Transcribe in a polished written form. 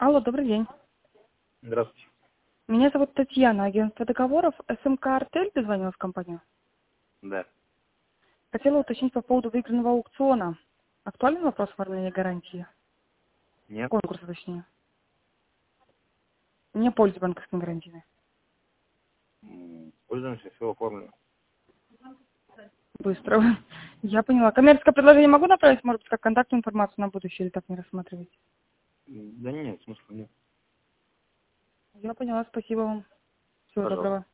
Алло, добрый день. Здравствуйте. Меня зовут Татьяна, агентство договоров СМК «Артель», дозвонилась в компанию. Да. Хотела уточнить по поводу выигранного аукциона. Актуален вопрос оформления гарантии? Нет. Конкурса, точнее. Не пользуюсь банковскими гарантиями. Пользуемся, все оформлено. Быстро. Я поняла. Коммерческое предложение могу направить, может быть, как контактную информацию на будущее, или так не рассматривать? Да нет, смысла нет. Я поняла, спасибо вам. Всего Пожалуйста. доброго.